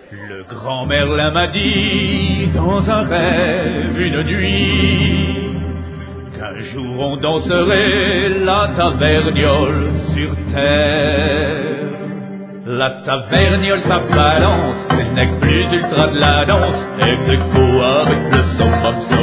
Le grand Merlin m'a dit dans un rêve une nuit qu'un jour on danserait la taverniole sur terre. La taverniole ça balance, elle n'est que plus ultra de la danse, ex aequo avec le summum.